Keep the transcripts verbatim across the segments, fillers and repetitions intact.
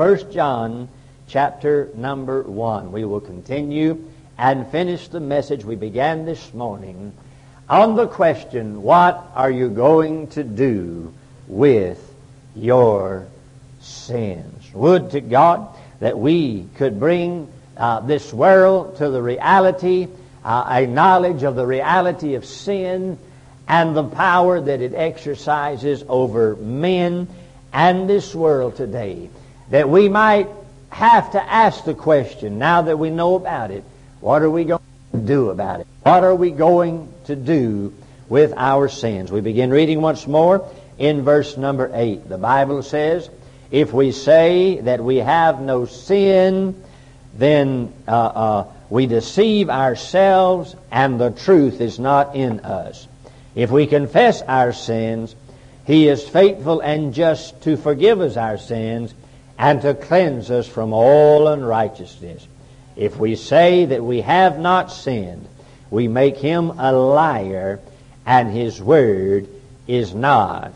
First John chapter number one. We will continue and finish the message we began this morning on the question, what are you going to do with your sins? Would to God that we could bring uh, this world to the reality, uh, a knowledge of the reality of sin and the power that it exercises over men and this world today. That we might have to ask the question, now that we know about it, what are we going to do about it? What are we going to do with our sins? We begin reading once more in verse number eight. The Bible says, if we say that we have no sin, then uh, uh, we deceive ourselves and the truth is not in us. If we confess our sins, He is faithful and just to forgive us our sins and to cleanse us from all unrighteousness. If we say that we have not sinned, we make Him a liar, and His word is not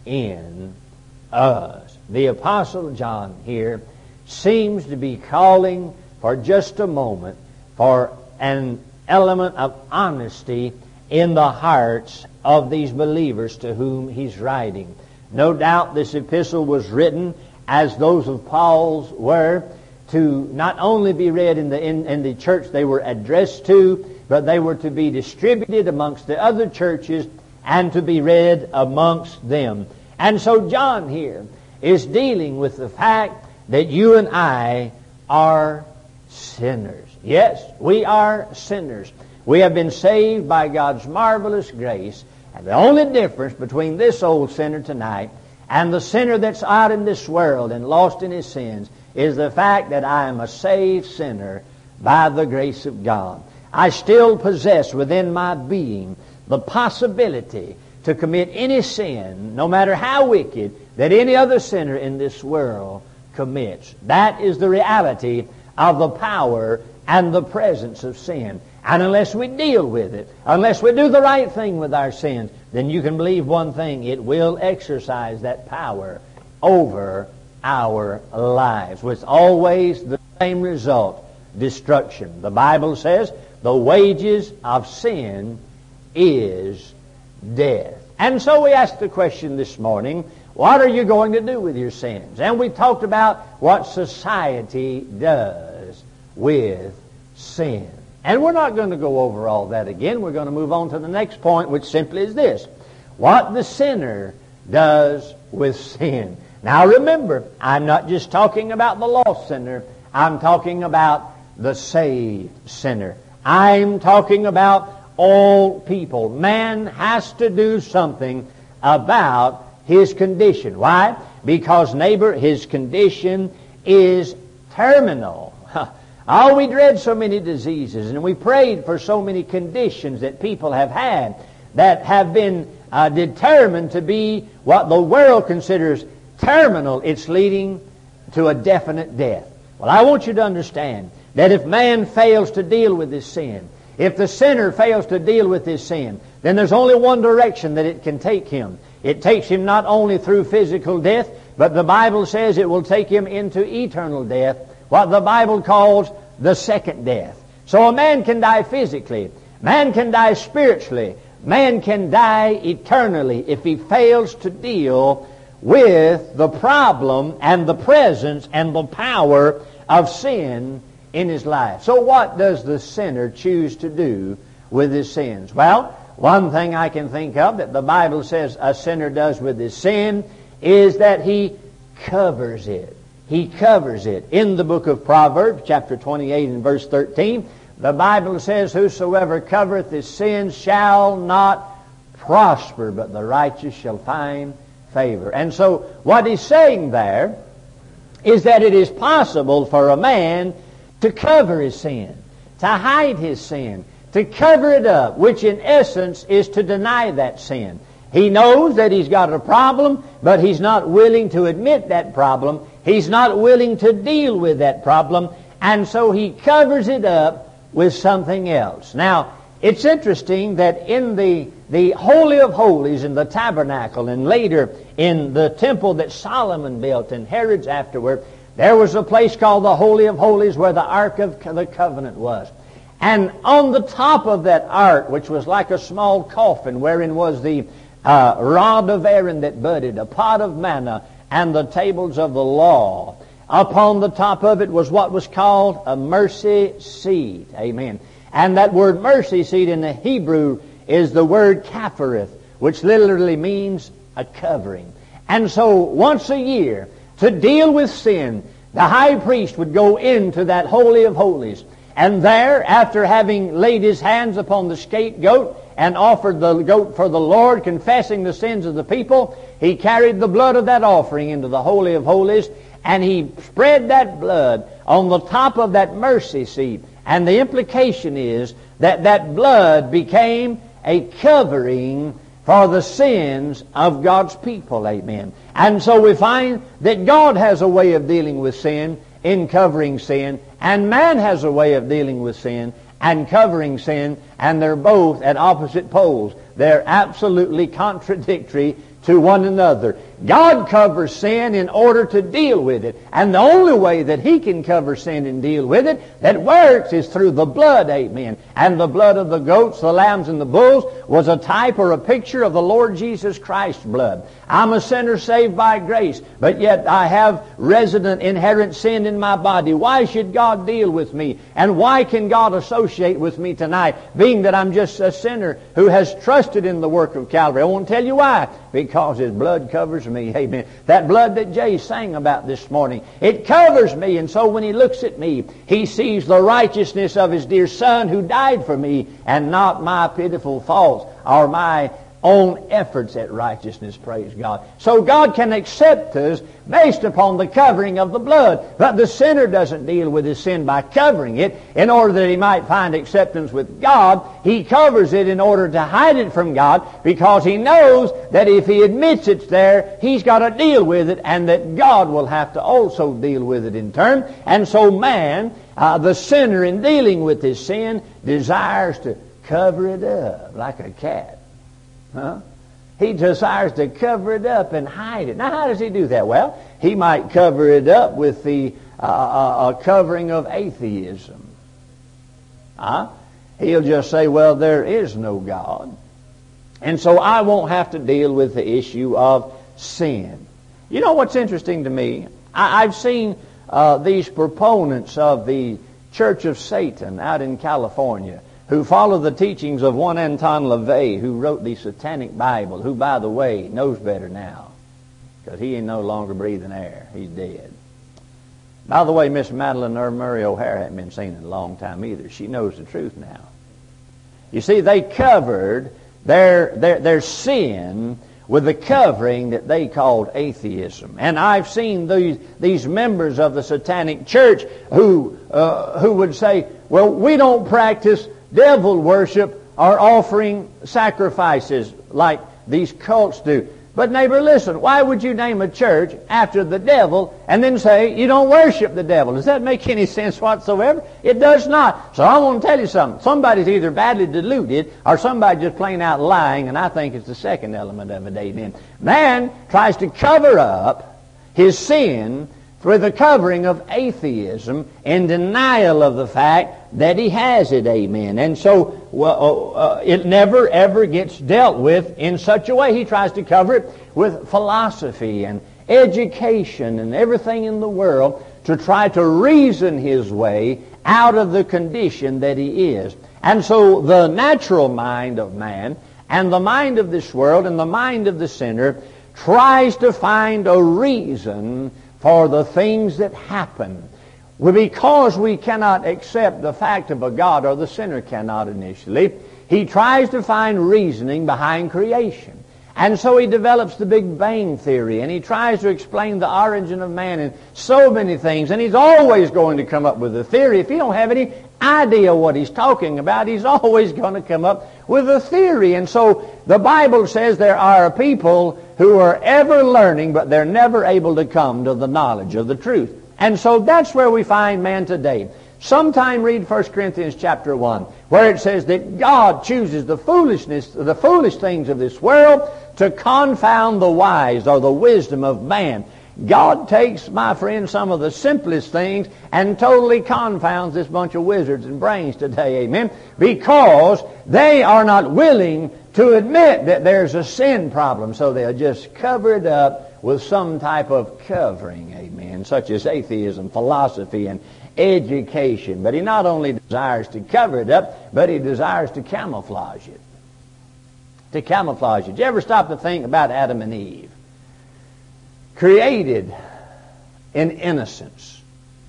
in us. The Apostle John here seems to be calling for just a moment for an element of honesty in the hearts of these believers to whom he's writing. No doubt this epistle was written, as those of Paul's were, to not only be read in the in, in the church they were addressed to, but they were to be distributed amongst the other churches and to be read amongst them. And so John here is dealing with the fact that you and I are sinners. Yes, we are sinners. We have been saved by God's marvelous grace. And the only difference between this old sinner tonight and the sinner that's out in this world and lost in his sins is the fact that I am a saved sinner by the grace of God. I still possess within my being the possibility to commit any sin, no matter how wicked, that any other sinner in this world commits. That is the reality of the power and the presence of sin. And unless we deal with it, unless we do the right thing with our sins, then you can believe one thing, it will exercise that power over our lives, with always the same result, destruction. The Bible says the wages of sin is death. And so we asked the question this morning, what are you going to do with your sins? And we talked about what society does with sin. And we're not going to go over all that again. We're going to move on to the next point, which simply is this: what the sinner does with sin. Now remember, I'm not just talking about the lost sinner. I'm talking about the saved sinner. I'm talking about all people. Man has to do something about his condition. Why? Because, neighbor, his condition is terminal. Oh, we dread so many diseases, and we prayed for so many conditions that people have had that have been uh, determined to be what the world considers terminal. It's leading to a definite death. Well, I want you to understand that if man fails to deal with his sin, if the sinner fails to deal with his sin, then there's only one direction that it can take him. It takes him not only through physical death, but the Bible says it will take him into eternal death, what the Bible calls the second death. So a man can die physically, man can die spiritually, man can die eternally if he fails to deal with the problem and the presence and the power of sin in his life. So what does the sinner choose to do with his sins? Well, one thing I can think of that the Bible says a sinner does with his sin is that he covers it. He covers it. In the book of Proverbs, chapter twenty-eight and verse thirteen, the Bible says, whosoever covereth his sins shall not prosper, but the righteous shall find favor. And so what he's saying there is that it is possible for a man to cover his sin, to hide his sin, to cover it up, which in essence is to deny that sin. He knows that he's got a problem, but he's not willing to admit that problem. He's not willing to deal with that problem, and so he covers it up with something else. Now, it's interesting that in the, the Holy of Holies, in the tabernacle, and later in the temple that Solomon built and Herod's afterward, there was a place called the Holy of Holies where the Ark of the Covenant was. And on the top of that ark, which was like a small coffin, wherein was the uh, rod of Aaron that budded, a pot of manna, and the tables of the law, upon the top of it was what was called a mercy seat. Amen. And that word mercy seat in the Hebrew is the word kaphareth, which literally means a covering. And so once a year, to deal with sin, the high priest would go into that Holy of Holies. And there, after having laid his hands upon the scapegoat and offered the goat for the Lord, confessing the sins of the people, he carried the blood of that offering into the Holy of Holies, and he spread that blood on the top of that mercy seat. And the implication is that that blood became a covering for the sins of God's people. Amen. And so we find that God has a way of dealing with sin in covering sin, and man has a way of dealing with sin and covering sin, and they're both at opposite poles. They're absolutely contradictory to one another. God covers sin in order to deal with it. And the only way that He can cover sin and deal with it that works is through the blood. Amen. And the blood of the goats, the lambs, and the bulls was a type or a picture of the Lord Jesus Christ's blood. I'm a sinner saved by grace, but yet I have resident inherent sin in my body. Why should God deal with me? And why can God associate with me tonight, being that I'm just a sinner who has trusted in the work of Calvary? I won't tell you why. Because His blood covers me. Amen. That blood that Jay sang about this morning, it covers me. And so when He looks at me, He sees the righteousness of His dear Son who died for me, and not my pitiful faults or my own efforts at righteousness. Praise God. So God can accept us based upon the covering of the blood. But the sinner doesn't deal with his sin by covering it in order that he might find acceptance with God. He covers it in order to hide it from God, because he knows that if he admits it's there, he's got to deal with it, and that God will have to also deal with it in turn. And so man, uh, the sinner, in dealing with his sin, desires to cover it up like a cat. Huh? He desires to cover it up and hide it. Now, how does he do that? Well, he might cover it up with the uh, uh, covering of atheism. Huh? He'll just say, well, there is no God, and so I won't have to deal with the issue of sin. You know what's interesting to me? I, I've seen uh, these proponents of the Church of Satan out in California, who follow the teachings of one Anton LaVey, who wrote the Satanic Bible, who, by the way, knows better now, because he ain't no longer breathing air. He's dead. By the way, Miss Madeline or Murray O'Hara hasn't been seen in a long time either. She knows the truth now. You see, they covered their, their, their sin with the covering that they called atheism. And I've seen these, these members of the Satanic Church who, uh, who would say, well, we don't practice devil worship or offering sacrifices like these cults do. But neighbor, listen, why would you name a church after the devil and then say you don't worship the devil? Does that make any sense whatsoever? It does not. So I want to tell you something. Somebody's either badly deluded or somebody just plain out lying, and I think it's the second element of it. Amen. Man tries to cover up his sin with the covering of atheism in denial of the fact that he has it. Amen. And so well, uh, it never ever gets dealt with in such a way. He tries to cover it with philosophy and education and everything in the world to try to reason his way out of the condition that he is. And so the natural mind of man and the mind of this world and the mind of the sinner tries to find a reason for the things that happen. Well, because we cannot accept the fact of a God, or the sinner cannot initially, he tries to find reasoning behind creation. And so he develops the Big Bang Theory, and he tries to explain the origin of man and so many things. And he's always going to come up with a theory. If you don't have any idea what he's talking about, he's always going to come up with a theory. And so the Bible says there are people who are ever learning, but they're never able to come to the knowledge of the truth. And so that's where we find man today. Sometime read First Corinthians chapter one, where it says that God chooses the foolishness, the foolish things of this world to confound the wise, or the wisdom of man. God takes, my friend, some of the simplest things and totally confounds this bunch of wizards and brains today, amen, because they are not willing to admit that there's a sin problem, so they'll just cover it up with some type of covering, amen, such as atheism, philosophy, and education. But he not only desires to cover it up, but he desires to camouflage it. To camouflage it. Did you ever stop to think about Adam and Eve? Created in innocence.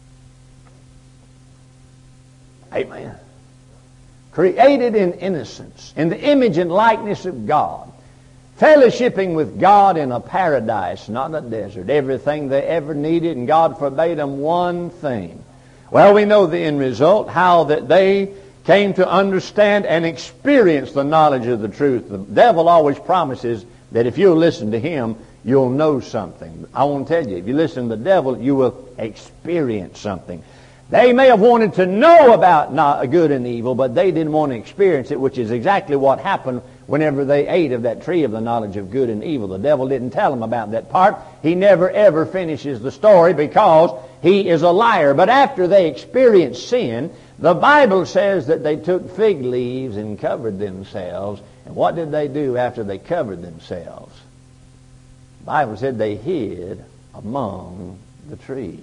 Amen. Created in innocence, in the image and likeness of God. Fellowshipping with God in a paradise, not a desert. Everything they ever needed, and God forbade them one thing. Well, we know the end result, how that they came to understand and experience the knowledge of the truth. The devil always promises that if you'll listen to him, you'll know something. I want to tell you, if you listen to the devil, you will experience something. They may have wanted to know about not good and evil, but they didn't want to experience it, which is exactly what happened whenever they ate of that tree of the knowledge of good and evil. The devil didn't tell them about that part. He never ever finishes the story because he is a liar. But after they experienced sin, the Bible says that they took fig leaves and covered themselves. And what did they do after they covered themselves? The Bible said they hid among the trees.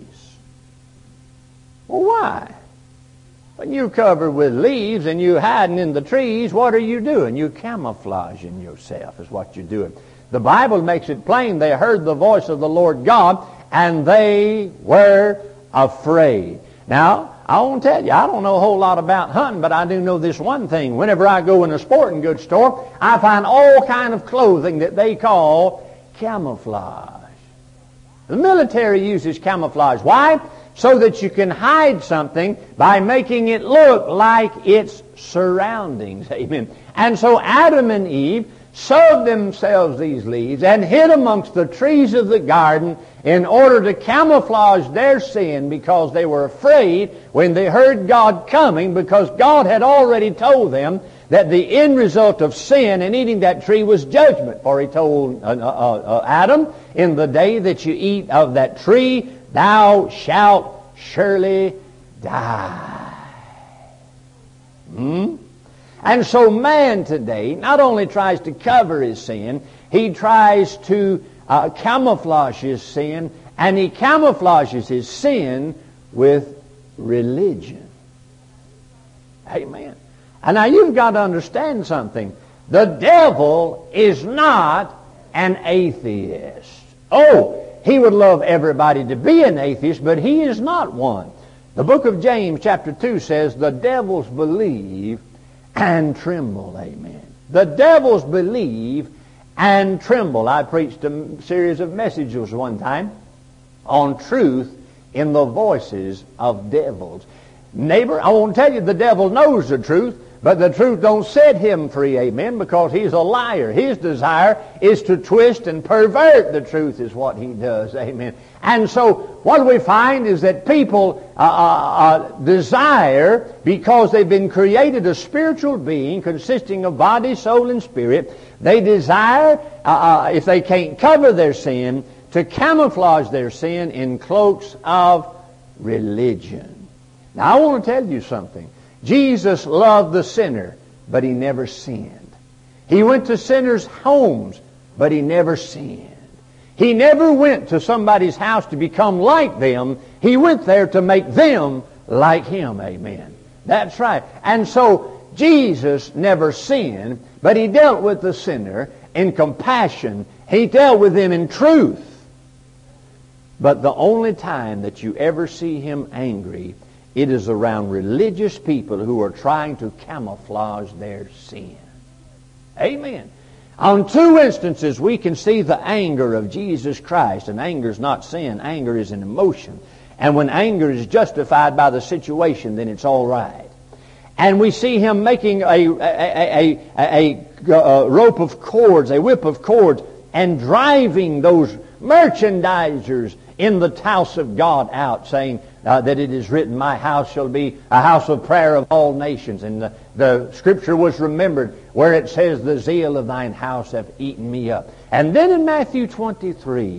Well, why? When you're covered with leaves and you're hiding in the trees, what are you doing? You're camouflaging yourself is what you're doing. The Bible makes it plain. They heard the voice of the Lord God and they were afraid. Now, I won't tell you, I don't know a whole lot about hunting, but I do know this one thing. Whenever I go in a sporting goods store, I find all kind of clothing that they call camouflage. The military uses camouflage. Why? So that you can hide something by making it look like its surroundings. Amen. And so Adam and Eve sewed themselves these leaves and hid amongst the trees of the garden in order to camouflage their sin, because they were afraid when they heard God coming, because God had already told them that the end result of sin and eating that tree was judgment. For he told uh, uh, uh, Adam, in the day that you eat of that tree, thou shalt surely die. Hmm? And so man today not only tries to cover his sin, he tries to uh, camouflage his sin, and he camouflages his sin with religion. Amen. And now you've got to understand something. The devil is not an atheist. Oh, he would love everybody to be an atheist, but he is not one. The book of James chapter two says, the devils believe and tremble. Amen. The devils believe and tremble. I preached a series of messages one time on truth in the voices of devils. Neighbor, I won't tell you the devil knows the truth, but the truth don't set him free, amen, because he's a liar. His desire is to twist and pervert the truth is what he does, amen. And so what we find is that people uh, uh, desire, because they've been created a spiritual being consisting of body, soul, and spirit, they desire, uh, uh, if they can't cover their sin, to camouflage their sin in cloaks of religion. Now I want to tell you something. Jesus loved the sinner, but he never sinned. He went to sinners' homes, but he never sinned. He never went to somebody's house to become like them. He went there to make them like him. Amen. That's right. And so Jesus never sinned, but he dealt with the sinner in compassion. He dealt with him in truth. But the only time that you ever see him angry, it is around religious people who are trying to camouflage their sin. Amen. On two instances, we can see the anger of Jesus Christ. And anger is not sin. Anger is an emotion. And when anger is justified by the situation, then it's all right. And we see him making a, a, a, a, a, a rope of cords, a whip of cords, and driving those merchandisers in the house of God out, saying uh, that it is written, my house shall be a house of prayer of all nations. And the, the scripture was remembered where it says, the zeal of thine house hath eaten me up. And then in Matthew twenty-three,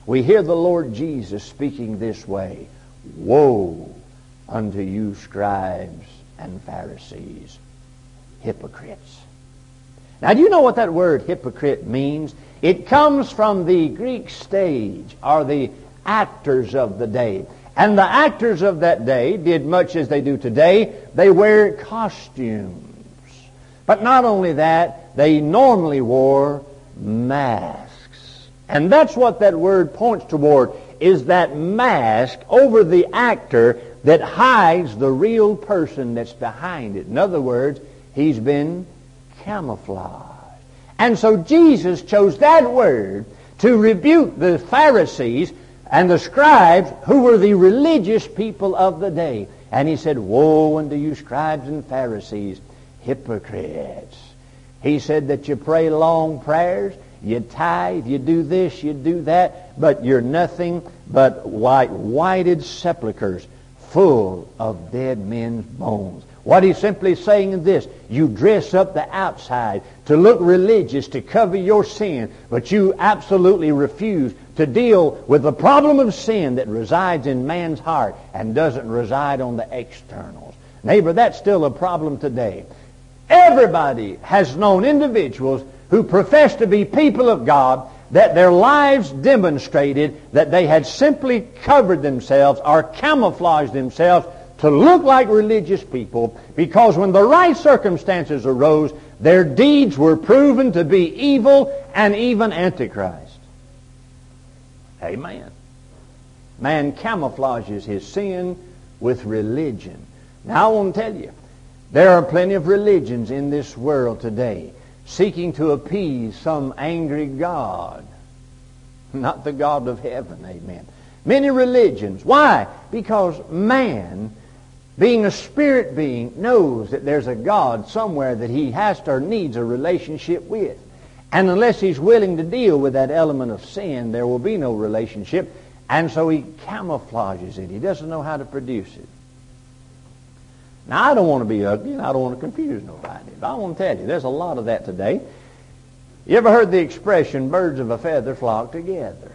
we hear the Lord Jesus speaking this way, "Woe unto you, scribes and Pharisees, hypocrites." Now, do you know what that word hypocrite means? It comes from the Greek stage, or the actors of the day. And the actors of that day did much as they do today. They wear costumes. But not only that, they normally wore masks. And that's what that word points toward, is that mask over the actor that hides the real person that's behind it. In other words, he's been camouflaged. And so Jesus chose that word to rebuke the Pharisees and the scribes, who were the religious people of the day. And he said, "Woe unto you, scribes and Pharisees, hypocrites." He said that you pray long prayers, you tithe, you do this, you do that, but you're nothing but white, whited sepulchres full of dead men's bones. What he's simply saying is this: you dress up the outside to look religious, to cover your sin, but you absolutely refuse to deal with the problem of sin that resides in man's heart and doesn't reside on the externals. Neighbor, that's still a problem today. Everybody has known individuals who profess to be people of God, that their lives demonstrated that they had simply covered themselves or camouflaged themselves to look like religious people, because when the right circumstances arose, their deeds were proven to be evil and even antichrist. Amen. Man camouflages his sin with religion. Now I want to tell you, there are plenty of religions in this world today seeking to appease some angry God, not the God of heaven. Amen. Many religions. Why? Because man, being a spirit being, knows that there's a God somewhere that he has to or needs a relationship with. And unless he's willing to deal with that element of sin, there will be no relationship. And so he camouflages it. He doesn't know how to produce it. Now, I don't want to be ugly, and I don't want to confuse nobody. But I want to tell you, there's a lot of that today. You ever heard the expression, birds of a feather flock together?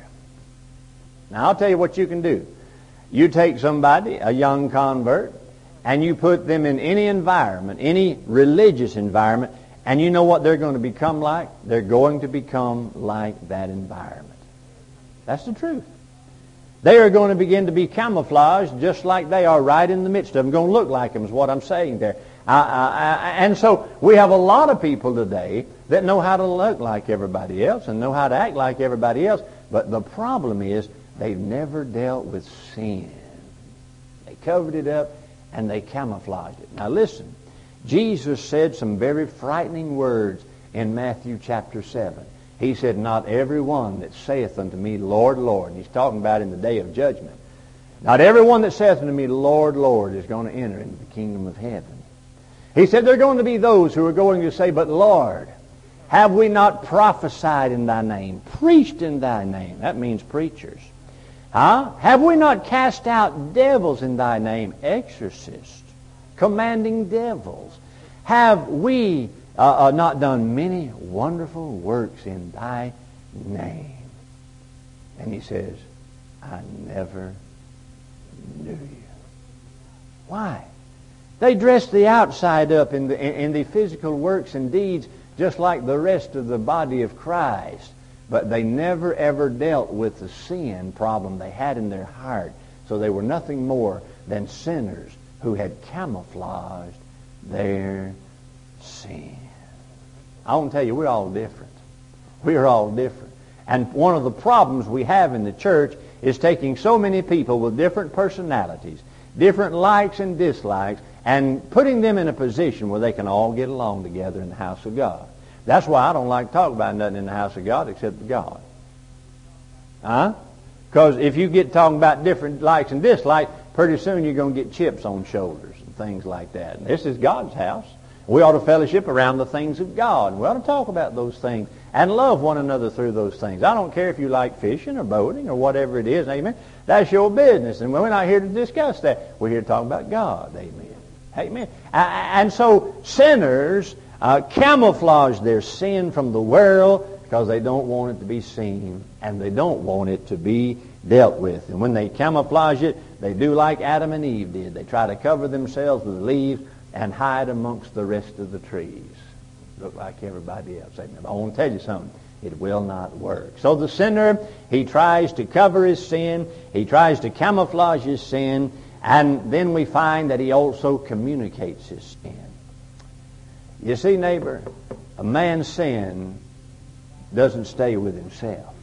Now, I'll tell you what you can do. You take somebody, a young convert, and you put them in any environment, any religious environment, and you know what they're going to become like? They're going to become like that environment. That's the truth. They are going to begin to be camouflaged just like they are right in the midst of them. Going to look like them is what I'm saying there. I, I, I, and so we have a lot of people today that know how to look like everybody else and know how to act like everybody else. But the problem is they've never dealt with sin. They covered it up and they camouflaged it. Now listen, Jesus said some very frightening words in Matthew chapter seven. He said, "Not every one that saith unto me, Lord, Lord," and he's talking about in the day of judgment, "not every one that saith unto me, Lord, Lord, is going to enter into the kingdom of heaven." He said, there are going to be those who are going to say, "But Lord, have we not prophesied in thy name, preached in thy name?" That means preachers. Huh? "Have we not cast out devils in thy name?" Exorcists, commanding devils. "Have we uh, uh, not done many wonderful works in thy name?" And he says, "I never knew you." Why? They dress the outside up in the, in, in the physical works and deeds just like the rest of the body of Christ. But they never ever dealt with the sin problem they had in their heart. So they were nothing more than sinners who had camouflaged their sin. I want to tell you, we're all different. We're all different. And one of the problems we have in the church is taking so many people with different personalities, different likes and dislikes, and putting them in a position where they can all get along together in the house of God. That's why I don't like to talk about nothing in the house of God except God. Huh? Because if you get talking about different likes and dislikes, pretty soon you're going to get chips on shoulders and things like that. And this is God's house. We ought to fellowship around the things of God. We ought to talk about those things and love one another through those things. I don't care if you like fishing or boating or whatever it is. Amen. That's your business. And we're not here to discuss that. We're here to talk about God. Amen. Amen. And so sinners uh, camouflage their sin from the world because they don't want it to be seen and they don't want it to be dealt with. And when they camouflage it, they do like Adam and Eve did. They try to cover themselves with leaves and hide amongst the rest of the trees. Look like everybody else. I want to tell you something. It will not work. So the sinner, he tries to cover his sin. He tries to camouflage his sin. And then we find that he also communicates his sin. You see, neighbor, a man's sin doesn't stay with himself.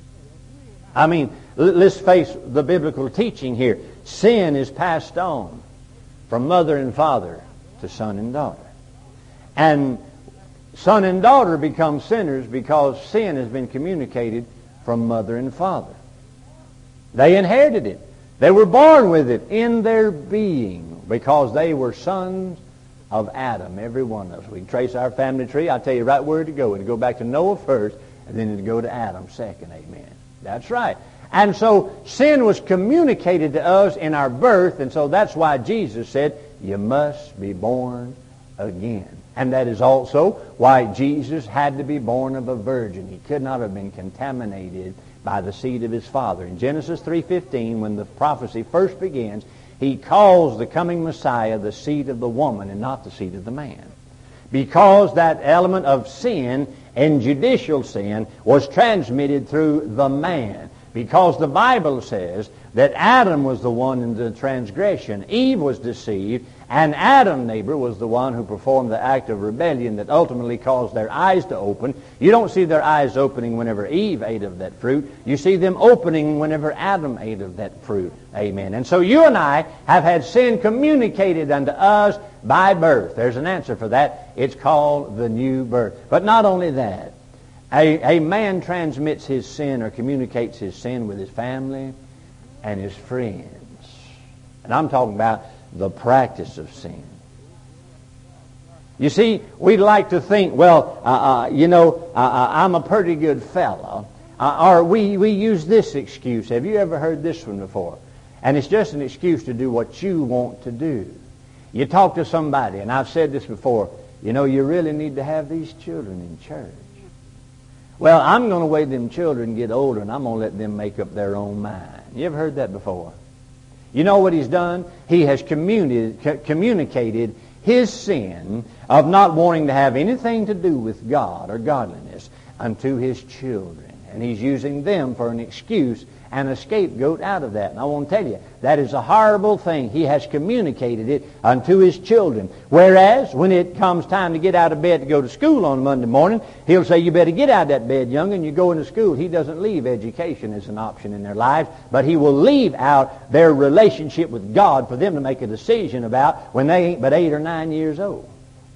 I mean, let's face the biblical teaching here. Sin is passed on from mother and father to son and daughter. And son and daughter become sinners because sin has been communicated from mother and father. They inherited it. They were born with it in their being because they were sons of Adam, every one of us. We can trace our family tree. I'll tell you right where to go. It'll go back to Noah first, and then it'll go to Adam second. Amen. That's right. And so sin was communicated to us in our birth, and so that's why Jesus said, you must be born again. And that is also why Jesus had to be born of a virgin. He could not have been contaminated by the seed of his father. In Genesis three fifteen, when the prophecy first begins, he calls the coming Messiah the seed of the woman and not the seed of the man. Because that element of sin and judicial sin was transmitted through the man. Because the Bible says that Adam was the one in the transgression. Eve was deceived, and Adam, neighbor, was the one who performed the act of rebellion that ultimately caused their eyes to open. You don't see their eyes opening whenever Eve ate of that fruit. You see them opening whenever Adam ate of that fruit. Amen. And so you and I have had sin communicated unto us by birth. There's an answer for that. It's called the new birth. But not only that. A, a man transmits his sin or communicates his sin with his family and his friends. And I'm talking about the practice of sin. You see, we'd like to think, well, uh, uh, you know, uh, uh, I'm a pretty good fellow. Uh, or we, we use this excuse. Have you ever heard this one before? And it's just an excuse to do what you want to do. You talk to somebody, and I've said this before, you know, you really need to have these children in church. Well, I'm going to wait them children get older, and I'm going to let them make up their own mind. You ever heard that before? You know what he's done? He has communi- communicated his sin of not wanting to have anything to do with God or godliness unto his children. And he's using them for an excuse and a scapegoat out of that. And I want to tell you, that is a horrible thing. He has communicated it unto his children. Whereas, when it comes time to get out of bed to go to school on Monday morning, he'll say, you better get out of that bed, young, and you go into school. He doesn't leave education as an option in their lives, but he will leave out their relationship with God for them to make a decision about when they ain't but eight or nine years old.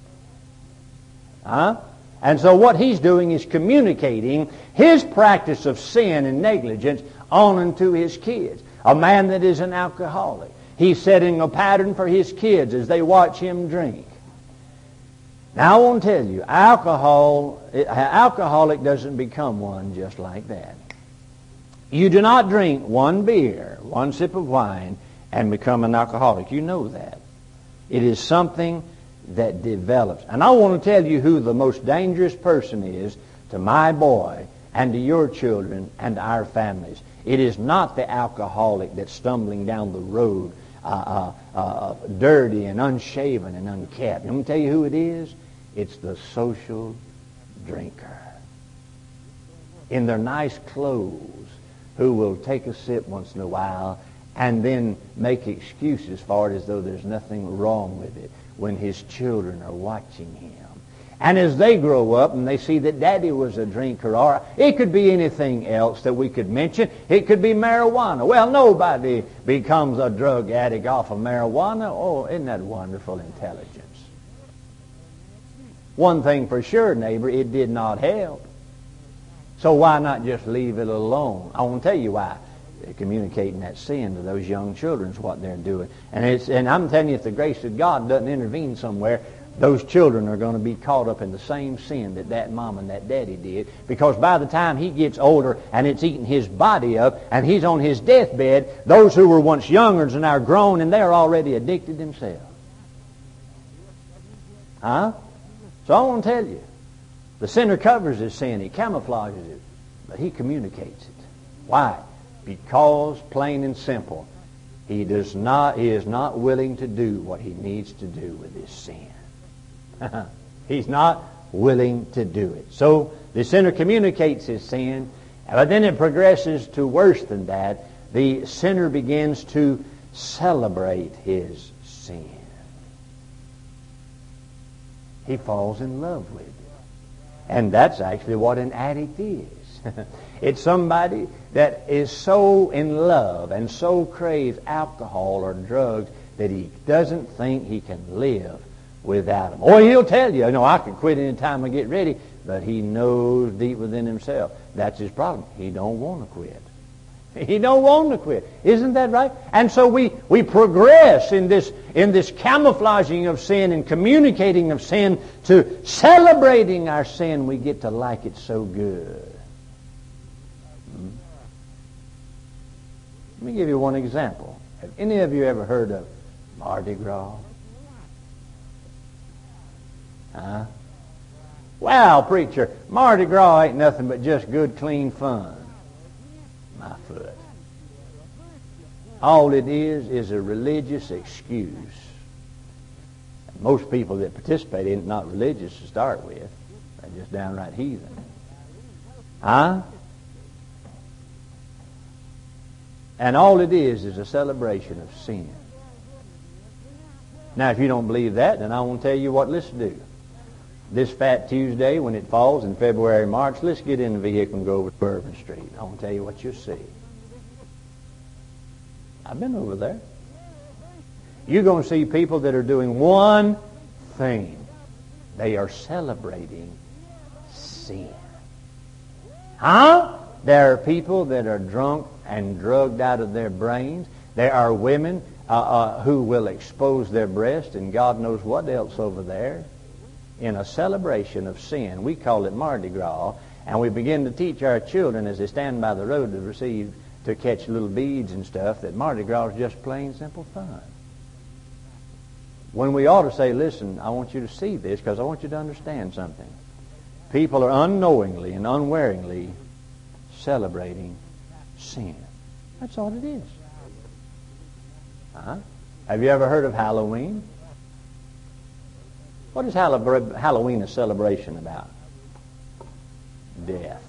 Huh? And so what he's doing is communicating his practice of sin and negligence on unto his kids. A man that is an alcoholic, he's setting a pattern for his kids as they watch him drink. Now I want to tell you, alcohol, an alcoholic doesn't become one just like that. You do not drink one beer, one sip of wine, and become an alcoholic. You know that. It is something that develops. And I want to tell you who the most dangerous person is to my boy and to your children and to our families. It is not the alcoholic that's stumbling down the road uh, uh, uh, dirty and unshaven and unkept. I'm going to tell you who it is. It's the social drinker. In their nice clothes, who will take a sip once in a while and then make excuses for it as though there's nothing wrong with it when his children are watching him. And as they grow up and they see that daddy was a drinker, or it could be anything else that we could mention. It could be marijuana. Well, nobody becomes a drug addict off of marijuana. Oh, isn't that wonderful intelligence? One thing for sure, neighbor, it did not help. So why not just leave it alone? I want to tell you why. They're communicating that sin to those young children is what they're doing. And it's and I'm telling you, if the grace of God doesn't intervene somewhere, those children are going to be caught up in the same sin that that mom and that daddy did. Because by the time he gets older and it's eating his body up and he's on his deathbed, those who were once youngers are now grown and they're already addicted themselves. Huh? So I want to tell you, The sinner covers his sin. He camouflages it. But he communicates it. Why? Because, plain and simple, he does not, he is not willing to do what he needs to do with his sin. He's not willing to do it. So the sinner communicates his sin, but then it progresses to worse than that. The sinner begins to celebrate his sin. He falls in love with it. And that's actually what an addict is. It's somebody that is so in love and so craves alcohol or drugs that he doesn't think he can live without them. Or he'll tell you, you know, I can quit any time I get ready, but he knows deep within himself that's his problem. He don't want to quit. He don't want to quit. Isn't that right? And so we, we progress in this, in this camouflaging of sin and communicating of sin to celebrating our sin. We get to like it so good. Hmm? Let me give you one example. Have any of you ever heard of Mardi Gras? Huh? Well, preacher, Mardi Gras ain't nothing but just good, clean fun. My foot. All it is is a religious excuse. Most people that participate in it not religious to start with. They're just downright heathen. Huh? And all it is is a celebration of sin. Now, if you don't believe that, then I want to tell you what let's do. This Fat Tuesday, when it falls in February, March, let's get in the vehicle and go over to Bourbon Street. I want to tell you what you'll see. I've been over there. You're going to see people that are doing one thing. They are celebrating sin. Huh? There are people that are drunk and drugged out of their brains. There are women uh, uh, who will expose their breast and God knows what else over there in a celebration of sin. We call it Mardi Gras, and we begin to teach our children as they stand by the road to receive, to catch little beads and stuff, that Mardi Gras is just plain simple fun. When we ought to say, listen, I want you to see this because I want you to understand something. People are unknowingly and unwaringly celebrating sin. That's all it is. Uh-huh. Have you ever heard of Halloween? What is Halloween a celebration about? Death.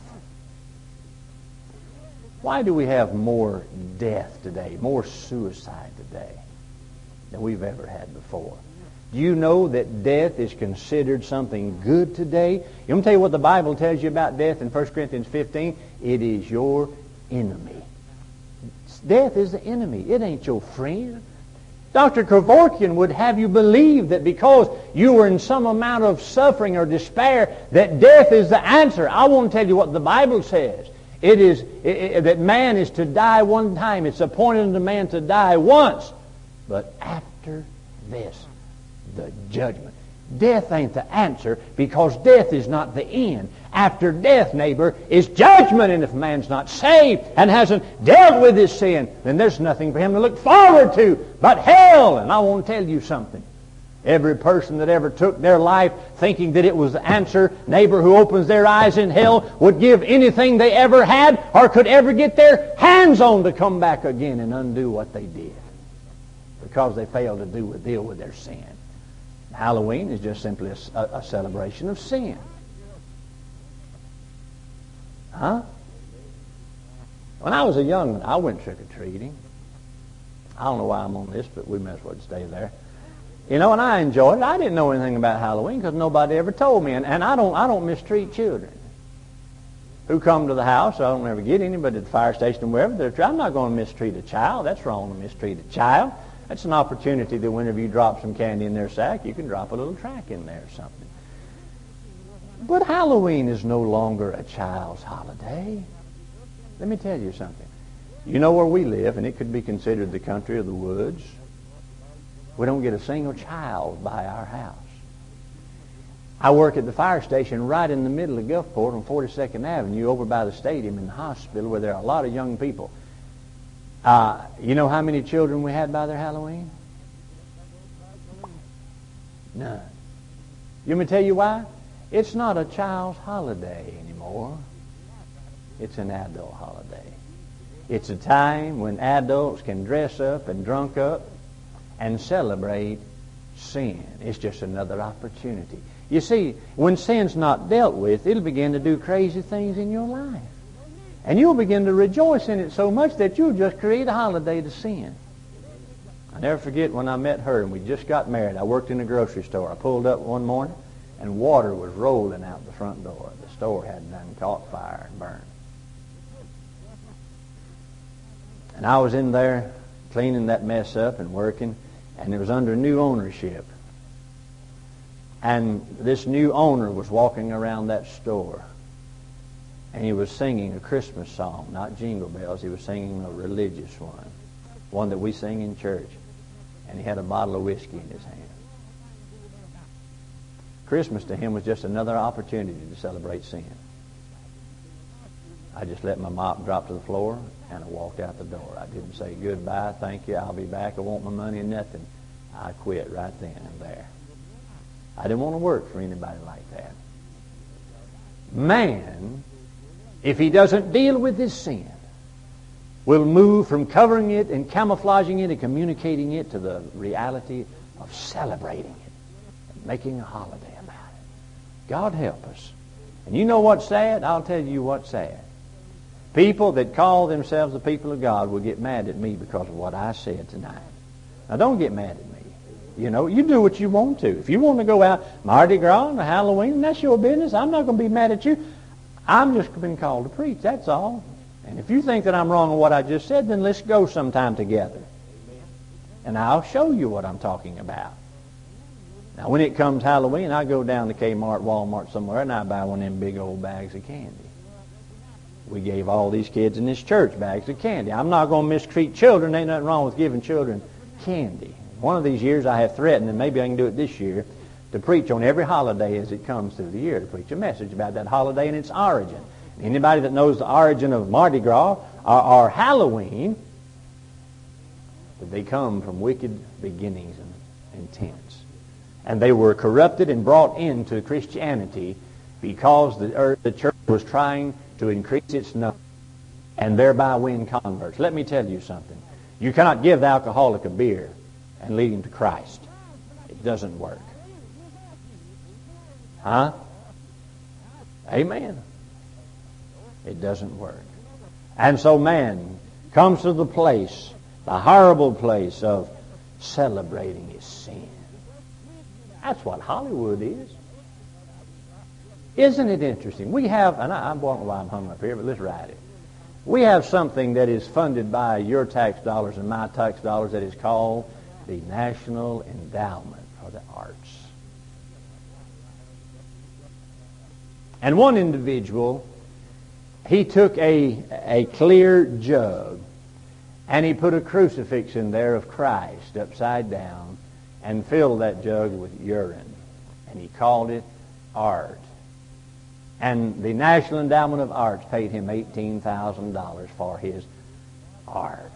Why do we have more death today, more suicide today than we've ever had before? Do you know that death is considered something good today? Let me tell you what the Bible tells you about death in First Corinthians fifteen. It is your enemy. Death is the enemy. It ain't your friend. Doctor Kevorkian would have you believe that because you were in some amount of suffering or despair, that death is the answer. I want to tell you what the Bible says. It is it, it, that man is to die one time. It's appointed unto man to die once. But after this, the judgment. Death ain't the answer because death is not the end. After death, neighbor, is judgment. And if man's not saved and hasn't dealt with his sin, then there's nothing for him to look forward to but hell. And I want to tell you something. Every person that ever took their life thinking that it was the answer, neighbor, who opens their eyes in hell would give anything they ever had or could ever get their hands on to come back again and undo what they did because they failed to do deal with their sin. Halloween is just simply a, a celebration of sin. Huh? When I was a young one, I went trick-or-treating. I don't know why I'm on this, but we may as well stay there. You know, and I enjoyed it. I didn't know anything about Halloween because nobody ever told me. And, and I don't I don't mistreat children who come to the house. I don't ever get anybody at the fire station or wherever. They're, I'm not going to mistreat a child. That's wrong to mistreat a child. That's an opportunity that whenever you drop some candy in their sack, you can drop a little track in there or something. But Halloween is no longer a child's holiday. Let me tell you something. You know where we live, and it could be considered the country of the woods. We don't get a single child by our house. I work at the fire station right in the middle of Gulfport on forty-second Avenue over by the stadium in the hospital where there are a lot of young people. Uh, you know how many children we had by their Halloween? None. You want me to tell you why? It's not a child's holiday anymore. It's an adult holiday. It's a time when adults can dress up and drunk up and celebrate sin. It's just another opportunity. You see, when sin's not dealt with, it'll begin to do crazy things in your life. And you'll begin to rejoice in it so much that you'll just create a holiday to sin. I never forget when I met her and we just got married. I worked in a grocery store. I pulled up one morning and water was rolling out the front door. The store had done caught fire and burned. And I was in there cleaning that mess up and working, and it was under new ownership. And this new owner was walking around that store, and he was singing a Christmas song, not Jingle Bells. He was singing a religious one, one that we sing in church. And he had a bottle of whiskey in his hand. Christmas to him was just another opportunity to celebrate sin. I just let my mop drop to the floor, and I walked out the door. I didn't say goodbye, thank you, I'll be back, I want my money, and nothing. I quit right then and there. I didn't want to work for anybody like that. Man, if he doesn't deal with his sin, will move from covering it and camouflaging it and communicating it to the reality of celebrating it and making a holiday about it. God help us. And you know what's sad? I'll tell you what's sad. People that call themselves the people of God will get mad at me because of what I said tonight. Now don't get mad at me. You know, you do what you want to. If you want to go out Mardi Gras or Halloween, that's your business. I'm not going to be mad at you. I'm just been called to preach, that's all. And if you think that I'm wrong on what I just said, then let's go sometime together. And I'll show you what I'm talking about. Now, when it comes Halloween, I go down to Kmart, Walmart, somewhere, and I buy one of them big old bags of candy. We gave all these kids in this church bags of candy. I'm not going to mistreat children. There ain't nothing wrong with giving children candy. One of these years I have threatened, and maybe I can do it this year, to preach on every holiday as it comes through the year, to preach a message about that holiday and its origin. Anybody that knows the origin of Mardi Gras or, or Halloween, that they come from wicked beginnings and intents. And they were corrupted and brought into Christianity because the, earth, the church was trying to increase its number and thereby win converts. Let me tell you something. You cannot give the alcoholic a beer and lead him to Christ. It doesn't work. Huh? Amen. It doesn't work. And so man comes to the place, the horrible place of celebrating his sin. That's what Hollywood is. Isn't it interesting? We have, and I, I don't know why I'm hung up here, but let's write it. We have something that is funded by your tax dollars and my tax dollars that is called the National Endowment for the Arts. And one individual, he took a, a clear jug and he put a crucifix in there of Christ upside down and filled that jug with urine. And he called it art. And the National Endowment of Arts paid him eighteen thousand dollars for his art.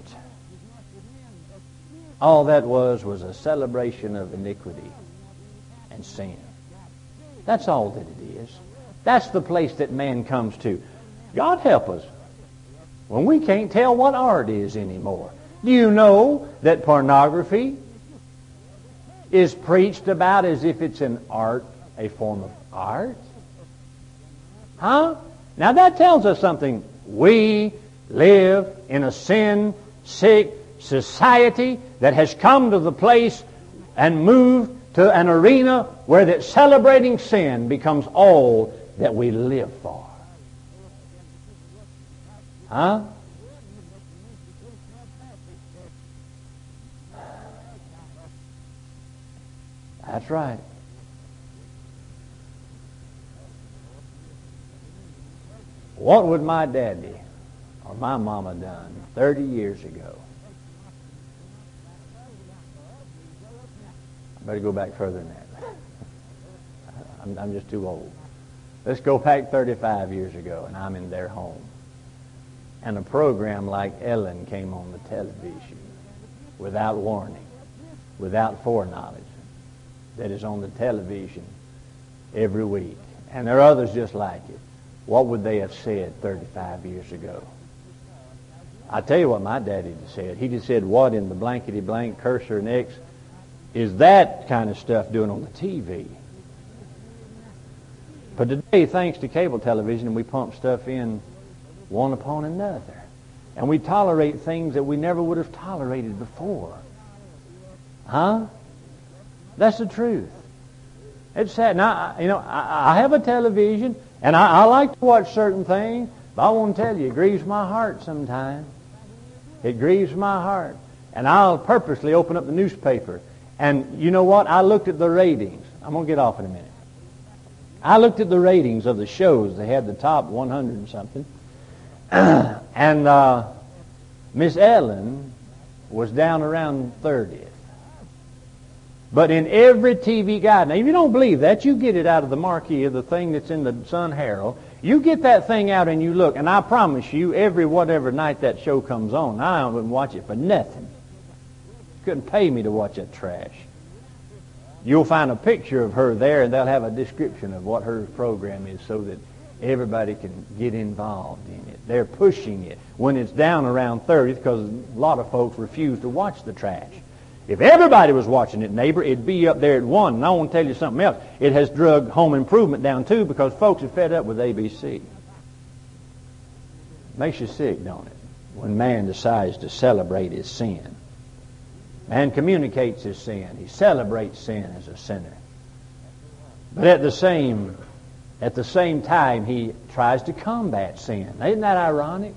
All that was was a celebration of iniquity and sin. That's all that it is. That's the place that man comes to. God help us when we can't tell what art is anymore. Do you know that pornography is preached about as if it's an art, a form of art? Huh? Now that tells us something. We live in a sin-sick society that has come to the place and moved to an arena where that celebrating sin becomes all that we live for. Huh? That's right. What would my daddy or my mama done thirty years ago? I better go back further than that. I'm, I'm just too old. Let's go back thirty-five years ago, and I'm in their home. And a program like Ellen came on the television without warning, without foreknowledge, that is on the television every week. And there are others just like it. What would they have said thirty-five years ago? I tell you what my daddy said. He just said, what in the blankety blank cursor next is that kind of stuff doing on the T V? But today, thanks to cable television, we pump stuff in one upon another. And we tolerate things that we never would have tolerated before. Huh? That's the truth. It's sad. Now, you know, I, I have a television, and I, I like to watch certain things, but I want to tell you, it grieves my heart sometimes. It grieves my heart. And I'll purposely open up the newspaper. And you know what? I looked at the ratings. I'm going to get off in a minute. I looked at the ratings of the shows. They had the top one hundred and something. and uh, Miss Ellen was down around thirtieth. But in every T V guide, now if you don't believe that, you get it out of the marquee of the thing that's in the Sun Herald. You get that thing out and you look, and I promise you, every whatever night that show comes on, I wouldn't watch it for nothing. Couldn't pay me to watch that trash. You'll find a picture of her there, and they'll have a description of what her program is so that everybody can get involved in it. They're pushing it when it's down around thirtieth because a lot of folks refuse to watch the trash. If everybody was watching it, neighbor, it'd be up there at one. And I want to tell you something else. It has drug home improvement down, too, because folks are fed up with A B C. Makes you sick, don't it? When man decides to celebrate his sin. Man communicates his sin. He celebrates sin as a sinner. But at the same, at the same time, he tries to combat sin. Isn't that ironic?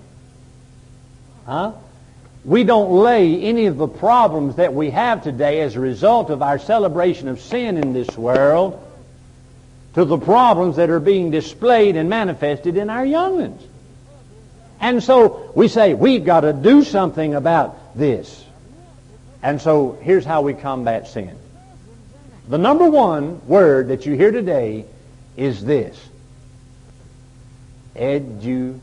Huh? We don't lay any of the problems that we have today as a result of our celebration of sin in this world to the problems that are being displayed and manifested in our young'uns. And so we say, we've got to do something about this. And so here's how we combat sin. The number one word that you hear today is this: education.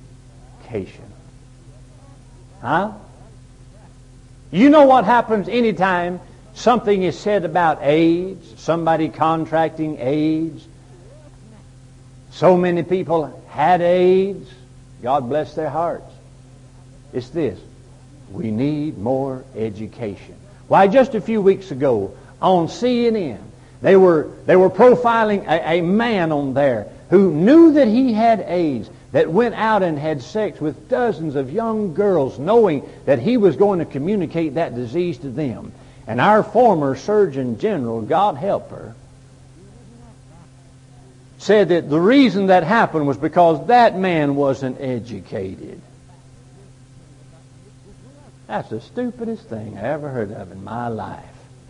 Huh? You know what happens anytime something is said about AIDS, somebody contracting AIDS? So many people had AIDS. God bless their hearts. It's this: we need more education. Why, just a few weeks ago on C N N, they were they were profiling a, a man on there who knew that he had AIDS, that went out and had sex with dozens of young girls, knowing that he was going to communicate that disease to them. And our former Surgeon General, God help her, said that the reason that happened was because that man wasn't educated. That's the stupidest thing I ever heard of in my life.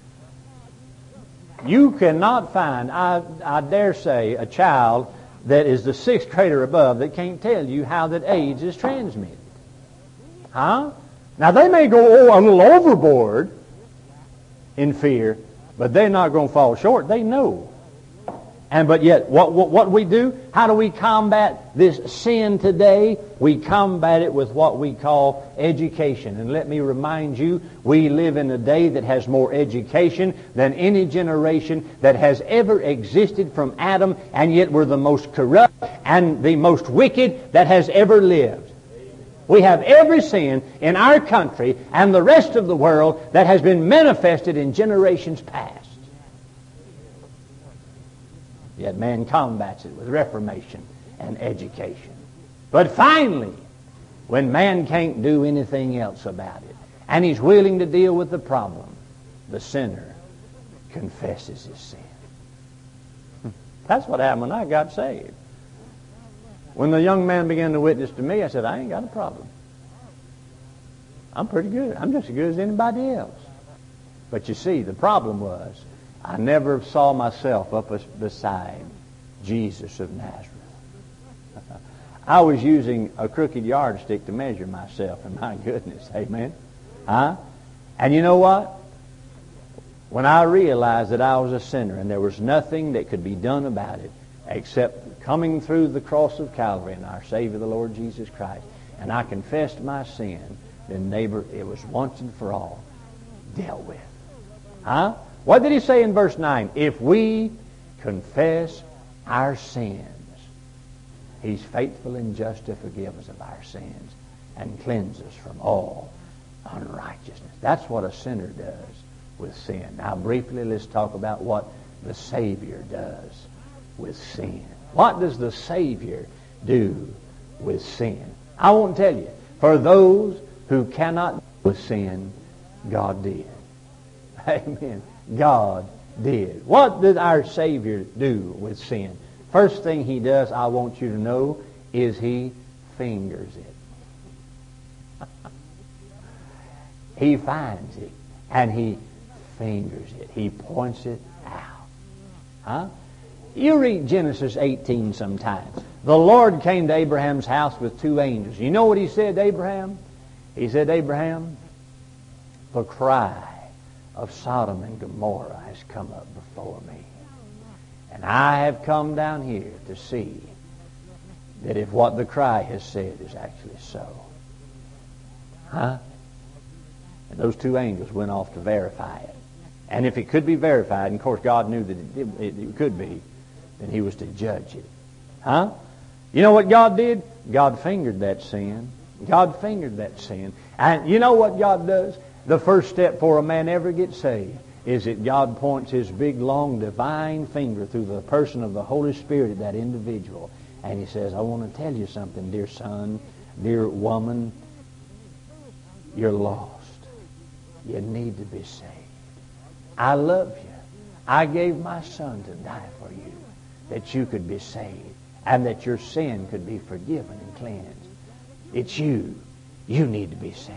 You cannot find, I, I dare say, a child that is the sixth grade or above that can't tell you how that AIDS is transmitted. Huh? Now, they may go a little overboard in fear, but they're not going to fall short. They know. And but yet, what, what what we do, how do we combat this sin today? We combat it with what we call education. And let me remind you, we live in a day that has more education than any generation that has ever existed from Adam, and yet we're the most corrupt and the most wicked that has ever lived. We have every sin in our country and the rest of the world that has been manifested in generations past. Yet man combats it with reformation and education. But finally, when man can't do anything else about it, and he's willing to deal with the problem, the sinner confesses his sin. That's what happened when I got saved. When the young man began to witness to me, I said, I ain't got a problem. I'm pretty good. I'm just as good as anybody else. But you see, the problem was, I never saw myself up beside Jesus of Nazareth. I was using a crooked yardstick to measure myself, and my goodness, amen? Huh? And you know what? When I realized that I was a sinner and there was nothing that could be done about it except coming through the cross of Calvary and our Savior, the Lord Jesus Christ, and I confessed my sin, then neighbor, it was once and for all dealt with. Huh? What did he say in verse nine? If we confess our sins, He's faithful and just to forgive us of our sins and cleanse us from all unrighteousness. That's what a sinner does with sin. Now briefly, let's talk about what the Savior does with sin. What does the Savior do with sin? I won't tell you. For those who cannot do with sin, God did. Amen. God did. What did our Savior do with sin? First thing He does, I want you to know, is He fingers it. He finds it and He fingers it. He points it out. Huh? You read Genesis eighteen sometimes. The Lord came to Abraham's house with two angels. You know what He said to Abraham? He said, Abraham, the cry of Sodom and Gomorrah has come up before me. And I have come down here to see that if what the cry has said is actually so. Huh? And those two angels went off to verify it. And if it could be verified, and of course God knew that it, it, it could be, then He was to judge it. Huh? You know what God did? God fingered that sin. God fingered that sin. And you know what God does? The first step for a man ever gets saved is that God points His big, long, divine finger through the person of the Holy Spirit of that individual. And He says, I want to tell you something, dear son, dear woman. You're lost. You need to be saved. I love you. I gave my Son to die for you, that you could be saved and that your sin could be forgiven and cleansed. It's you. You need to be saved.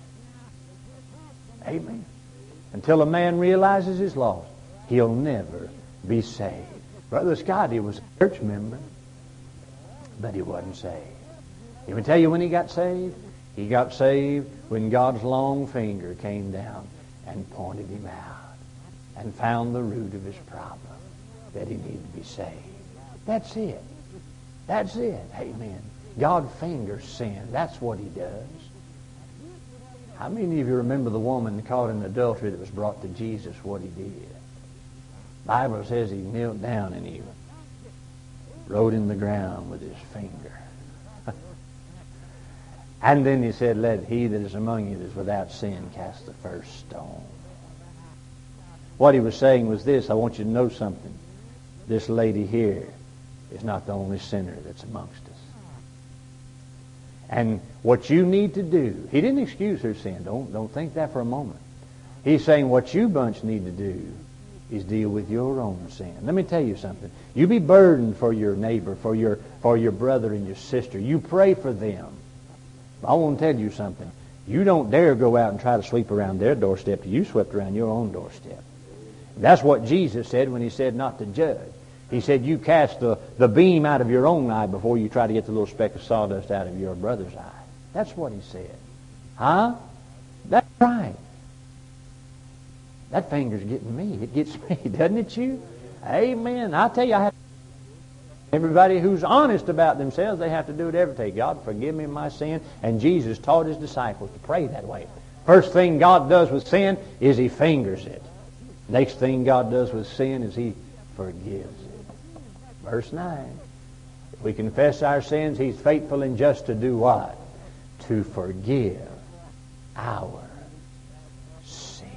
Amen. Until a man realizes he's lost, he'll never be saved. Brother Scotty was a church member, but he wasn't saved. Let me tell you when he got saved. He got saved when God's long finger came down and pointed him out and found the root of his problem, that he needed to be saved. That's it. That's it. Amen. God fingers sin. That's what He does. How many of you remember the woman caught in adultery that was brought to Jesus, what He did? The Bible says He knelt down and He wrote in the ground with His finger. And then He said, let he that is among you that is without sin cast the first stone. What He was saying was this, I want you to know something. This lady here is not the only sinner that's amongst us. And what you need to do, He didn't excuse her sin. Don't, don't think that for a moment. He's saying what you bunch need to do is deal with your own sin. Let me tell you something. You be burdened for your neighbor, for your, for your brother and your sister. You pray for them. I want to tell you something. You don't dare go out and try to sweep around their doorstep till you swept around your own doorstep. That's what Jesus said when He said not to judge. He said you cast the, the beam out of your own eye before you try to get the little speck of sawdust out of your brother's eye. That's what He said. Huh? That's right. That finger's getting me. It gets me, doesn't it you? Amen. I tell you, I have everybody who's honest about themselves, they have to do it every day. God, forgive me my sin. And Jesus taught His disciples to pray that way. First thing God does with sin is He fingers it. Next thing God does with sin is He forgives it. Verse nine. If we confess our sins, He's faithful and just to do what? To forgive our sin.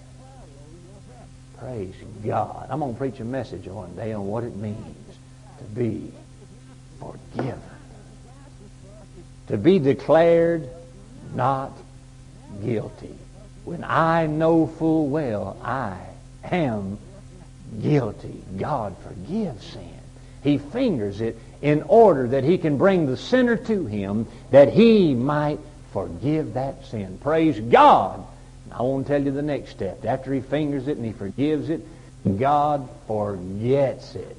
Praise God. I'm going to preach a message one day on what it means to be forgiven. To be declared not guilty. When I know full well I am guilty. God forgives sin. He fingers it in order that He can bring the sinner to Him, that He might forgive that sin. Praise God. I want to tell you the next step. After He fingers it and He forgives it, God forgets it.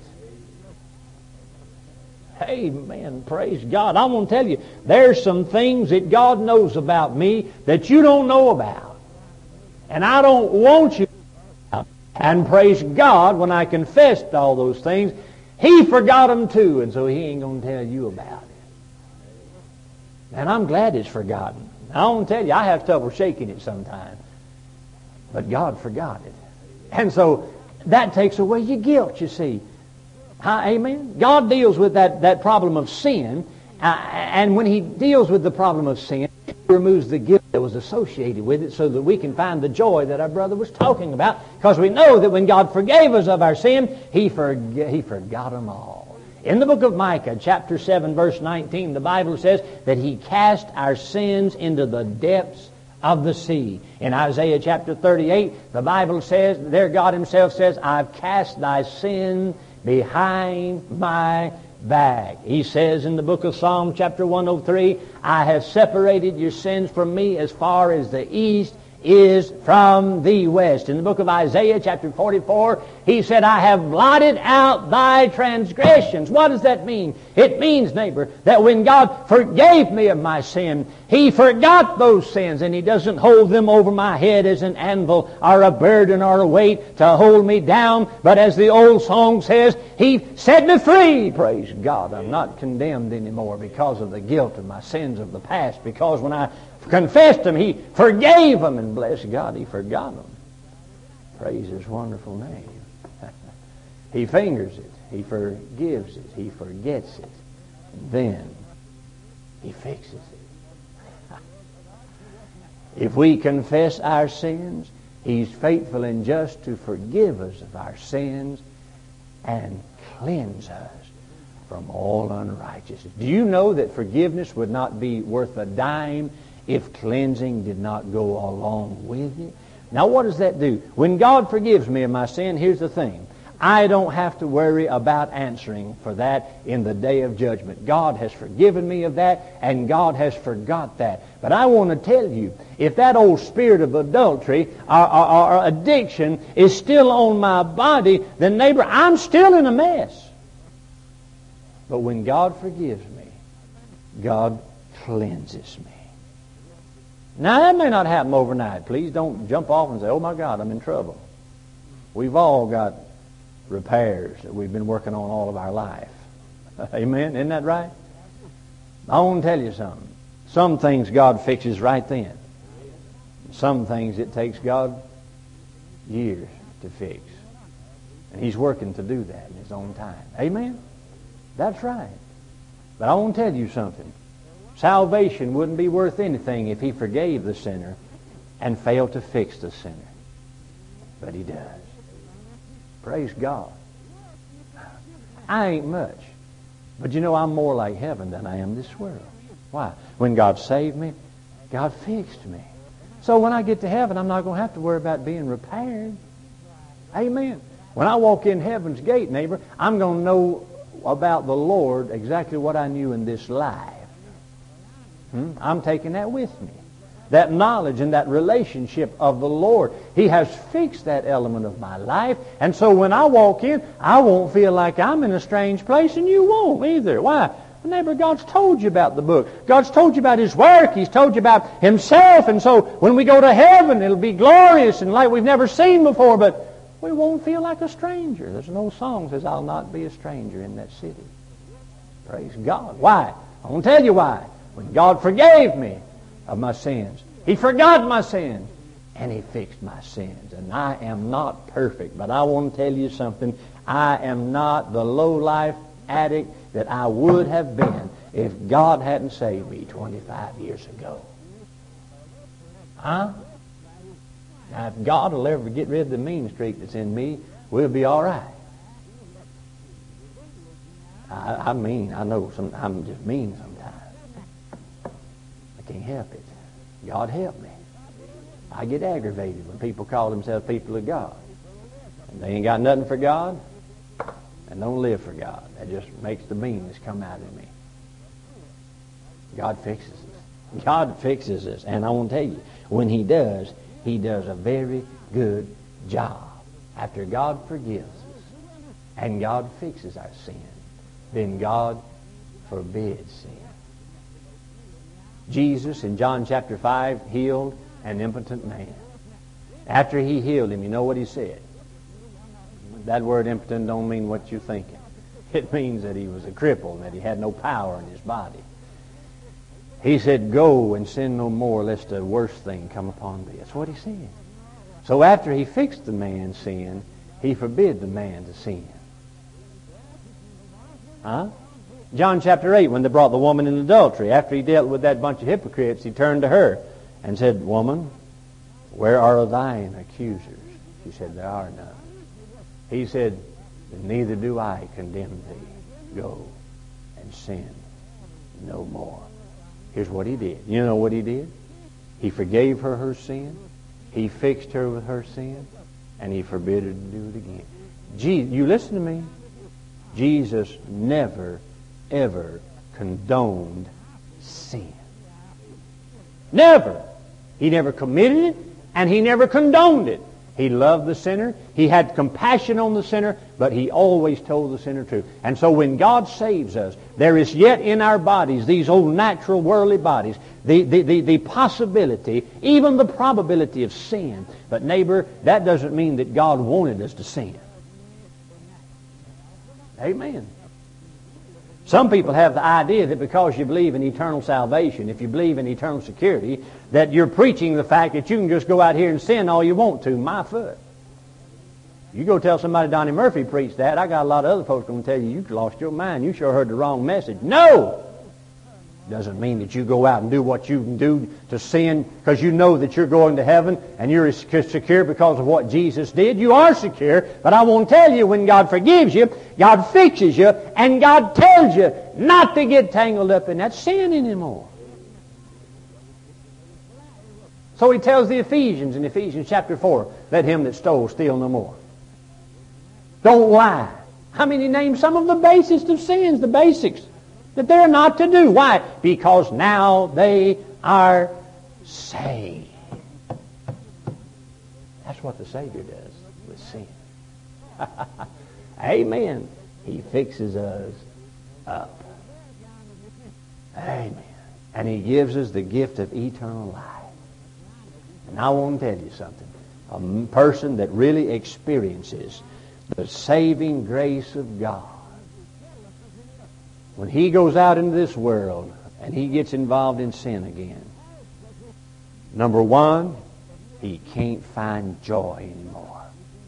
Amen. Praise God. I want to tell you, there's some things that God knows about me that you don't know about. And I don't want you to know about. And praise God, when I confessed all those things, He forgot them too, and so He ain't going to tell you about it. And I'm glad it's forgotten. I want to tell you, I have trouble shaking it sometimes. But God forgot it. And so that takes away your guilt, you see. Huh, amen? God deals with that, that problem of sin, uh, and when He deals with the problem of sin, He removes the guilt that was associated with it so that we can find the joy that our brother was talking about, because we know that when God forgave us of our sin, He, forg- he forgot them all. In the book of Micah, chapter seven, verse nineteen, the Bible says that He cast our sins into the depths of the sea. In Isaiah chapter thirty-eight, the Bible says, there God Himself says, I've cast thy sin behind my back. He says in the book of Psalm chapter one oh three, I have separated your sins from me as far as the east is from the west. In the book of Isaiah chapter forty-four, He said, I have blotted out thy transgressions. What does that mean? It means, neighbor, that when God forgave me of my sin, He forgot those sins, and He doesn't hold them over my head as an anvil or a burden or a weight to hold me down. But as the old song says, He set me free. Praise God. I'm not condemned anymore because of the guilt of my sins of the past, because when I confessed them, He forgave them, and bless God, He forgot them. Praise His wonderful name. He fingers it. He forgives it. He forgets it. And then He fixes it. If we confess our sins, He's faithful and just to forgive us of our sins and cleanse us from all unrighteousness. Do you know that forgiveness would not be worth a dime if cleansing did not go along with it? Now, what does that do? When God forgives me of my sin, here's the thing. I don't have to worry about answering for that in the day of judgment. God has forgiven me of that, and God has forgot that. But I want to tell you, if that old spirit of adultery or, or, or addiction is still on my body, then neighbor, I'm still in a mess. But when God forgives me, God cleanses me. Now, that may not happen overnight. Please don't jump off and say, oh my God, I'm in trouble. We've all got repairs that we've been working on all of our life. Amen? Isn't that right? I want to tell you something. Some things God fixes right then. Some things it takes God years to fix. And He's working to do that in His own time. Amen? That's right. But I want to tell you something. Salvation wouldn't be worth anything if He forgave the sinner and failed to fix the sinner. But He does. Praise God. I ain't much. But you know, I'm more like heaven than I am this world. Why? When God saved me, God fixed me. So when I get to heaven, I'm not going to have to worry about being repaired. Amen. When I walk in heaven's gate, neighbor, I'm going to know about the Lord exactly what I knew in this life. Hmm? I'm taking that with me. That knowledge and that relationship of the Lord. He has fixed that element of my life. And so when I walk in, I won't feel like I'm in a strange place, and you won't either. Why? Well, neighbor, God's told you about the book. God's told you about His work. He's told you about Himself. And so when we go to heaven, it'll be glorious and like we've never seen before, but we won't feel like a stranger. There's an old song that says, I'll not be a stranger in that city. Praise God. Why? I won't tell you why. When God forgave me of my sins, He forgot my sins, and He fixed my sins. And I am not perfect, but I want to tell you something. I am not the low-life addict that I would have been if God hadn't saved me twenty-five years ago. Huh? Now, if God will ever get rid of the mean streak that's in me, we'll be all right. I, I mean, I know some, I'm just mean sometimes. I can't help it. God help me. I get aggravated when people call themselves people of God. And they ain't got nothing for God and don't live for God. That just makes the meanness come out of me. God fixes us. God fixes us. And I want to tell you, when He does, He does a very good job. After God forgives us and God fixes our sin, then God forbids sin. Jesus in John chapter five healed an impotent man. After He healed him, you know what He said? That word impotent don't mean what you're thinking. It means that he was a cripple and that he had no power in his body. He said, go and sin no more lest a worse thing come upon thee. That's what He said. So after He fixed the man's sin, He forbid the man to sin. Huh? John chapter eight, when they brought the woman in adultery, after he dealt with that bunch of hypocrites, he turned to her and said, "Woman, where are thine accusers?" She said, "There are none." He said, "Neither do I condemn thee. Go and sin no more." Here's what he did. You know what he did? He forgave her her sin. He fixed her with her sin. And he forbid her to do it again. Je- you listen to me. Jesus never, ever condoned sin. Never. He never committed it, and he never condoned it. He loved the sinner. He had compassion on the sinner, but he always told the sinner truth. And so when God saves us, there is yet in our bodies, these old natural worldly bodies, the, the, the, the possibility, even the probability of sin. But neighbor, that doesn't mean that God wanted us to sin. Amen. Some people have the idea that because you believe in eternal salvation, if you believe in eternal security, that you're preaching the fact that you can just go out here and sin all you want to. My foot. You go tell somebody Donnie Murphy preached that, I got a lot of other folks going to tell you, you lost your mind. You sure heard the wrong message. No! Doesn't mean that you go out and do what you can do to sin because you know that you're going to heaven and you're secure because of what Jesus did. You are secure, but I won't tell you, when God forgives you, God fixes you, and God tells you not to get tangled up in that sin anymore. So he tells the Ephesians in Ephesians chapter four, let him that stole steal no more. Don't lie. I mean, he names some of the basest of sins, the basics that they're not to do. Why? Because now they are saved. That's what the Savior does with sin. Amen. He fixes us up. Amen. And he gives us the gift of eternal life. And I want to tell you something. A person that really experiences the saving grace of God, when he goes out into this world and he gets involved in sin again, number one, he can't find joy anymore.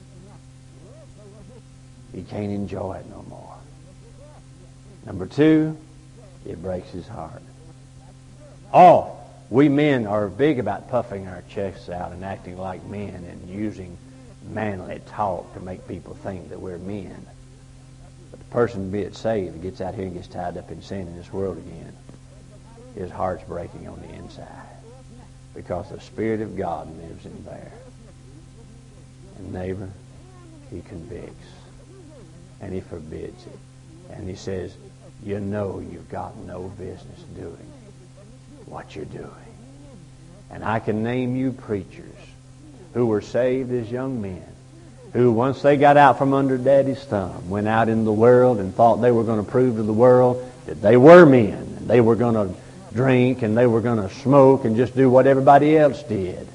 He can't enjoy it no more. Number two, it breaks his heart. Oh, we men are big about puffing our chests out and acting like men and using manly talk to make people think that we're men. But the person, be it saved, gets out here and gets tied up in sin in this world again, his heart's breaking on the inside because the Spirit of God lives in there. And neighbor, he convicts and he forbids it. And he says, you know you've got no business doing what you're doing. And I can name you preachers who were saved as young men, who once they got out from under Daddy's thumb, went out in the world and thought they were going to prove to the world that they were men, and they were going to drink, and they were going to smoke, and just do what everybody else did.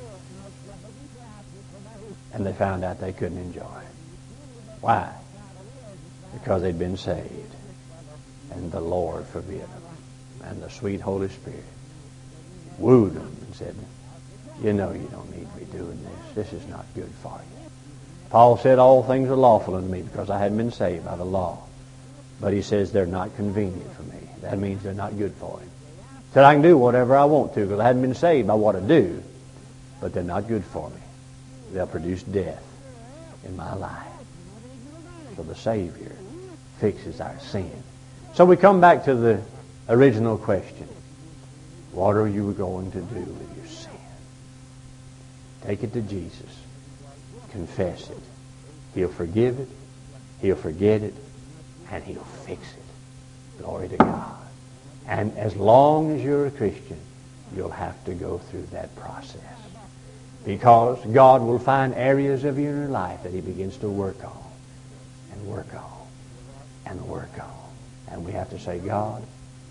And they found out they couldn't enjoy it. Why? Because they'd been saved, and the Lord forbid them, and the sweet Holy Spirit wooed them and said, you know you don't need to be doing this. This is not good for you. Paul said, all things are lawful unto me because I hadn't been saved by the law. But he says they're not convenient for me. That means they're not good for him. He said I can do whatever I want to because I hadn't been saved by what I do. But they're not good for me. They'll produce death in my life. So the Savior fixes our sin. So we come back to the original question. What are you going to do with your sin? Take it to Jesus. Confess it. He'll forgive it. He'll forget it. And He'll fix it. Glory to God. And as long as you're a Christian, you'll have to go through that process. Because God will find areas of your life that He begins to work on. And work on. And work on. And we have to say, God,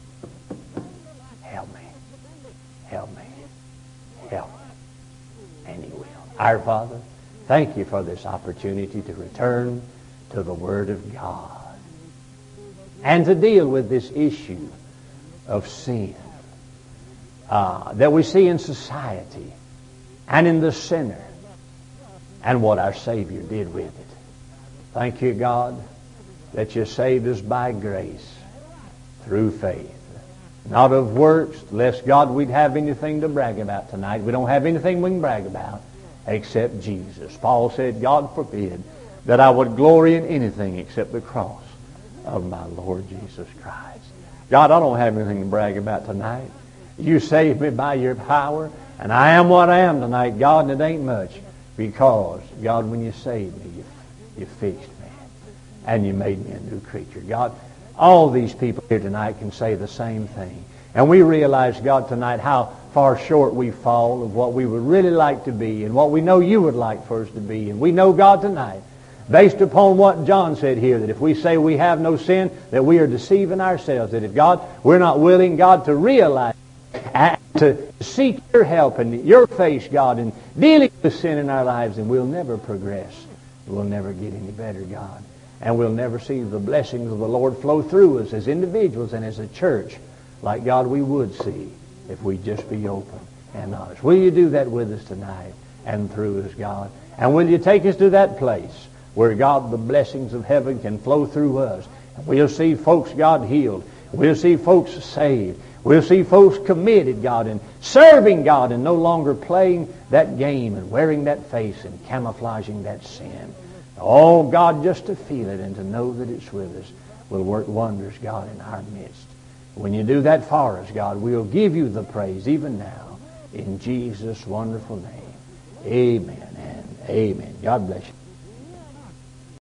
help me. Help me. Help me. And He will. Our Father, thank You for this opportunity to return to the Word of God and to deal with this issue of sin uh, that we see in society and in the sinner and what our Savior did with it. Thank You, God, that you saved us by grace through faith, not of works, lest God we'd have anything to brag about tonight. We don't have anything we can brag about except Jesus. Paul said, God forbid that I would glory in anything except the cross of my Lord Jesus Christ. God, I don't have anything to brag about tonight. You saved me by your power, and I am what I am tonight, God, and it ain't much, because, God, when you saved me, you, you fixed me, and you made me a new creature. God, all these people here tonight can say the same thing. And we realize, God, tonight how far short we fall of what we would really like to be and what we know you would like for us to be. And we know, God, tonight, based upon what John said here, that if we say we have no sin, that we are deceiving ourselves. That if, God, we're not willing, God, to realize and to seek your help and your face, God, in dealing with sin in our lives, and we'll never progress. We'll never get any better, God. And we'll never see the blessings of the Lord flow through us as individuals and as a church like, God, we would see if we just be open and honest. Will you do that with us tonight and through us, God? And will you take us to that place where, God, the blessings of heaven can flow through us? And we'll see folks, God, healed. We'll see folks saved. We'll see folks committed, God, and serving God and no longer playing that game and wearing that face and camouflaging that sin. Oh, God, just to feel it and to know that it's with us will work wonders, God, in our midst. When you do that for us, God, we'll give you the praise even now in Jesus' wonderful name. Amen and amen. God bless you.